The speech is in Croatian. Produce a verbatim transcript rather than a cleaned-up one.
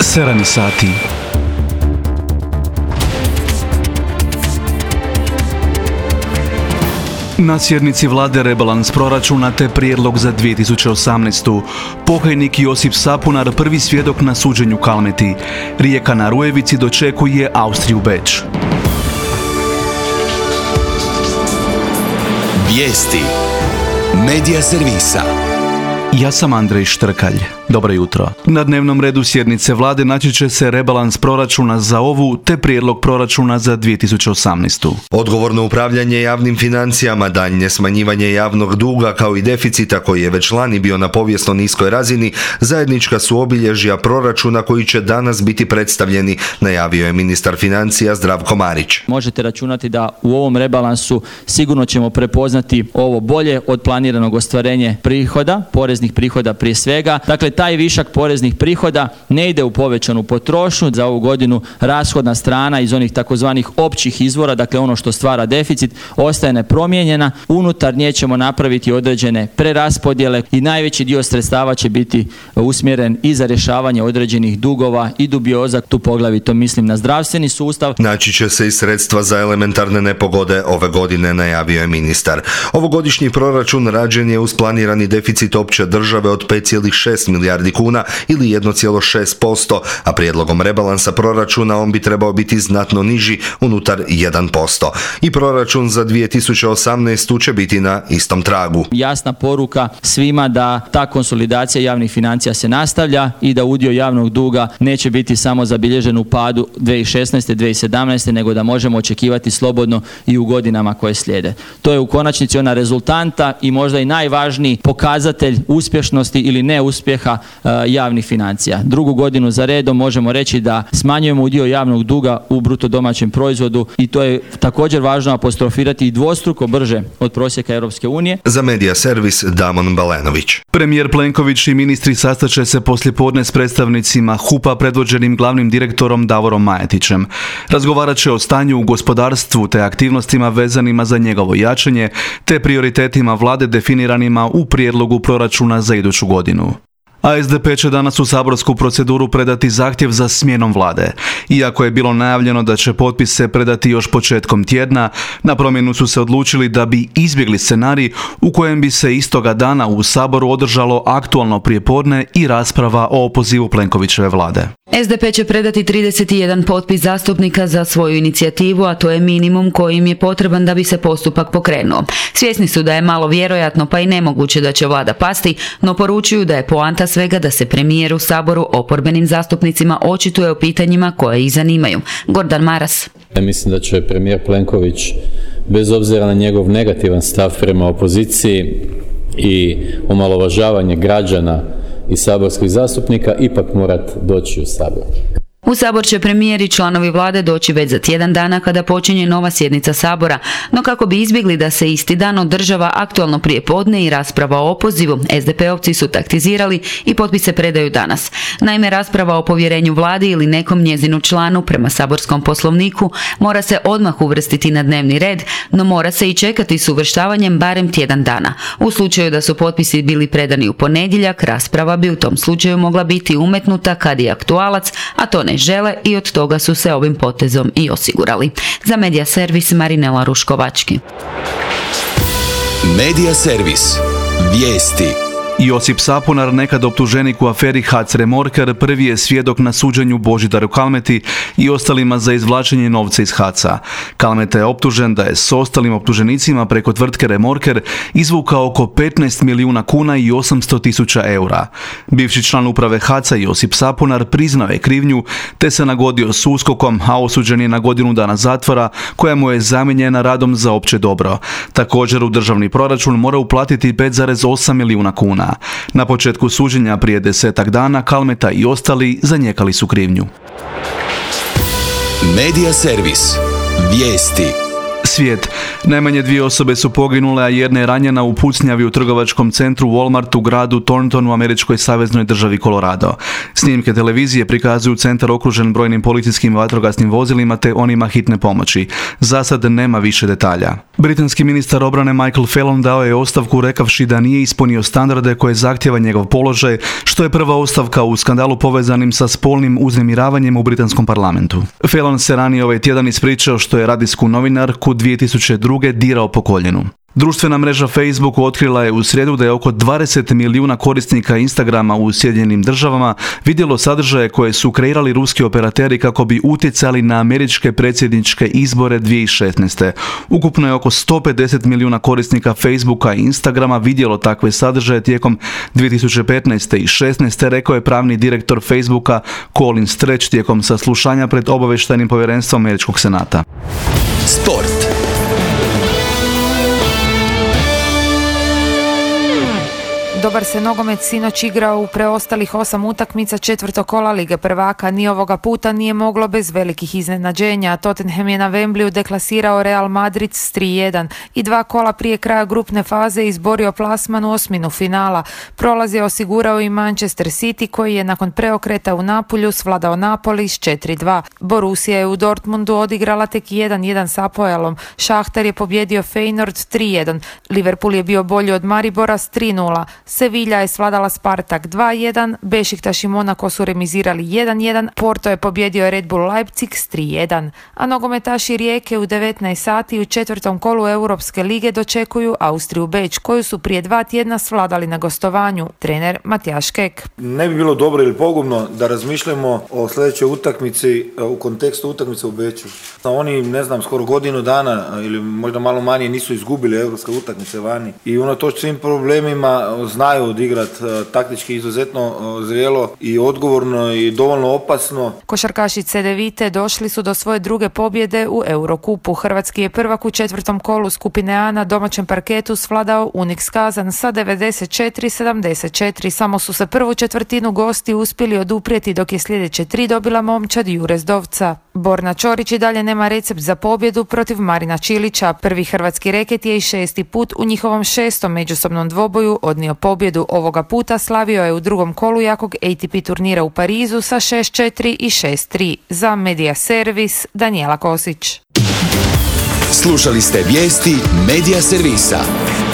sedam sati. Na sjednici vlade rebalans proračuna te prijedlog za dvije tisuće osamnaestu. Pokajnik Josip Sapunar prvi svjedok na suđenju Kalmeti. Rijeka na Rujevici dočekuje Austriju Beč. Vijesti Medija servisa. Ja sam Andrej Štrkalj. Dobro jutro. Na dnevnom redu sjednice vlade naći će se rebalans proračuna za ovu te prijedlog proračuna za dvije tisuće osamnaestu. Odgovorno upravljanje javnim financijama, daljnje smanjivanje javnog duga kao i deficita koji je već lani bio na povijesno niskoj razini, zajednička su obilježja proračuna koji će danas biti predstavljeni, najavio je ministar financija Zdravko Marić. Možete računati da u ovom rebalansu sigurno ćemo prepoznati ovo bolje od planiranog ostvarenje prihoda, poreznih prihoda prije svega. Dakle, taj višak poreznih prihoda ne ide u povećanu potrošnju. Za ovu godinu rashodna strana iz onih takozvanih općih izvora, dakle ono što stvara deficit, ostaje nepromijenjena. Unutar nje ćemo napraviti određene preraspodjele i najveći dio sredstava će biti usmjeren i za rješavanje određenih dugova i dubioza. Tu poglavito mislim na zdravstveni sustav. Naći će se i sredstva za elementarne nepogode ove godine, najavio je ministar. Ovogodišnji proračun rađen je uz planirani deficit opće države od pet zarez šest milijardi kuna ili jedan zarez šest posto, a prijedlogom rebalansa proračuna on bi trebao biti znatno niži, unutar jedan posto. I proračun za dvije tisuće osamnaestu će biti na istom tragu. Jasna poruka svima da ta konsolidacija javnih financija se nastavlja i da udio javnog duga neće biti samo zabilježen u padu dvije tisuće šesnaeste. dvije tisuće sedamnaeste. nego da možemo očekivati slobodno i u godinama koje slijede. To je u konačnici ona rezultanta i možda i najvažniji pokazatelj uspješnosti ili neuspjeha uh, javnih financija. Drugu godinu za redom možemo reći da smanjujemo udio javnog duga u bruto domaćem proizvodu i to je također važno apostrofirati i dvostruko brže od prosjeka Europske unije. Za Medija servis Damon Balenović. Premijer Plenković i ministri sastaće se poslijepodne s predstavnicima H U P-a predvođenim glavnim direktorom Davorom Majetićem. Razgovarat će o stanju u gospodarstvu te aktivnostima vezanima za njegovo jačanje te prioritetima vlade definiranima u prijedlogu proračuna za iduću godinu. A S D P će danas u saborsku proceduru predati zahtjev za smjenom vlade. Iako je bilo najavljeno da će potpise predati još početkom tjedna, na promjenu su se odlučili da bi izbjegli scenarij u kojem bi se istoga dana u Saboru održalo aktualno prijepodne i rasprava o opozivu Plenkovićeve vlade. S D P će predati trideset jedan potpis zastupnika za svoju inicijativu, a to je minimum koji im je potreban da bi se postupak pokrenuo. Svjesni su da je malo vjerojatno pa i nemoguće da će vlada pasti, no poručuju da je poanta svega da se premijer u Saboru oporbenim zastupnicima očituje o pitanjima koje ih zanimaju. Gordan Maras. Ja mislim da će premijer Plenković, bez obzira na njegov negativan stav prema opoziciji i omalovažavanje građana i saborskih zastupnika, ipak morat doći u Sabor. U Sabor će premijer i članovi vlade doći već za tjedan dana kada počinje nova sjednica Sabora, no kako bi izbjegli da se isti dan održava aktualno prijepodne i rasprava o opozivu, S D P-ovci su taktizirali i potpise predaju danas. Naime, rasprava o povjerenju vladi ili nekom njezinu članu prema saborskom poslovniku mora se odmah uvrstiti na dnevni red, no mora se i čekati s uvrštavanjem barem tjedan dana. U slučaju da su potpisi bili predani u ponedjeljak, rasprava bi u tom slučaju mogla biti umetnuta kad je aktualac, a to ne žele i od toga su se ovim potezom i osigurali. Za Medija servis Marinela Ruškovački. Medija servis. Vijesti. Josip Sapunar, nekad optuženik u aferi H A C Remorker, prvi je svjedok na suđenju Božidaru Kalmeti i ostalima za izvlačenje novca iz H A C a. Kalmeta je optužen da je s ostalim optuženicima preko tvrtke Remorker izvukao oko petnaest milijuna kuna i osamsto tisuća eura. Bivši član uprave H A C a Josip Sapunar priznao je krivnju te se nagodio s USKOK-om, a osuđen je na godinu dana zatvora koja mu je zamijenjena radom za opće dobro. Također u državni proračun mora uplatiti pet zarez osam milijuna kuna. Na početku suđenja prije desetak dana Kalmeta i ostali zanijekali su krivnju. Medija servis. Vijesti. svijet. Najmanje dvije osobe su poginule, a jedna je ranjena u pucnjavi u trgovačkom centru Walmart u gradu Thornton u američkoj saveznoj državi Colorado. Snimke televizije prikazuju centar okružen brojnim policijskim vatrogasnim vozilima te onima hitne pomoći. Za sad nema više detalja. Britanski ministar obrane Michael Fallon dao je ostavku rekavši da nije ispunio standarde koje zahtjeva njegov položaj, što je prva ostavka u skandalu povezanim sa spolnim uznemiravanjem u britanskom parlamentu. Fallon se ranije ovaj tjedan ispričao što je radijsku novinarku dvije tisuće druge dirao po koljenu. Društvena mreža Facebook otkrila je u srijedu da je oko dvadeset milijuna korisnika Instagrama u Sjedinjenim državama vidjelo sadržaje koje su kreirali ruski operateri kako bi utjecali na američke predsjedničke izbore dvije tisuće šesnaeste. Ukupno je oko sto pedeset milijuna korisnika Facebooka i Instagrama vidjelo takve sadržaje tijekom dvije tisuće petnaeste i šesnaeste, rekao je pravni direktor Facebooka Colin Stretch tijekom saslušanja pred obavještajnim povjerenstvom američkog senata. Sport. Dobar se nogomet sinoć igrao u preostalih osam utakmica četvrtog kola Lige prvaka. Ni ovoga puta nije moglo bez velikih iznenađenja. Tottenham je na Wembleyu deklasirao Real Madrid s tri jedan i dva kola prije kraja grupne faze izborio plasman u osminu finala. Prolaz je osigurao i Manchester City koji je nakon preokreta u Napulju svladao Napoli s četiri dva. Borussia je u Dortmundu odigrala tek jedan jedan s Apoelom. Šahtar je pobjedio Feyenoord tri jedan. Liverpool je bio bolji od Maribora s tri nula. Sevilla je svladala Spartak dva jedan, Bešiktaš i Monako su remizirali jedan jedan, Porto je pobjedio Red Bull Leipzig s tri jedan, a nogometaši Rijeke u devetnaest sati u četvrtom kolu Europske lige dočekuju Austriju Beč, koju su prije dva tjedna svladali na gostovanju. Trener Matijaš Kek. Ne bi bilo dobro ili pogubno da razmišljamo o sljedećoj utakmici u kontekstu utakmice u Beču. Oni, ne znam, skoro godinu dana ili možda malo manje nisu izgubili europske utakmice vani i unatoč svim problemima znaju odigrati taktički izuzetno zrelo i odgovorno i dovoljno opasno. Košarkaši Cedevite došli su do svoje druge pobjede u Eurokupu. Hrvatski je prvak u četvrtom kolu skupine A na domaćem parketu svladao Unix Kazan sa devedeset četiri sedamdeset četiri. Samo su se prvu četvrtinu gosti uspjeli oduprijeti dok je sljedeće tri dobila momčad Jure Zdovca. Borna Čorić i dalje nema recept za pobjedu protiv Marina Čilića. Prvi hrvatski reket je i šesti put u njihovom šestom međusobnom dvoboju odnio pobjedu. Ovoga puta slavio je u drugom kolu jakog A T P turnira u Parizu sa šest četiri i šest tri. Za Media Servis, Danijela Kosić. Slušali ste vijesti Media Servisa.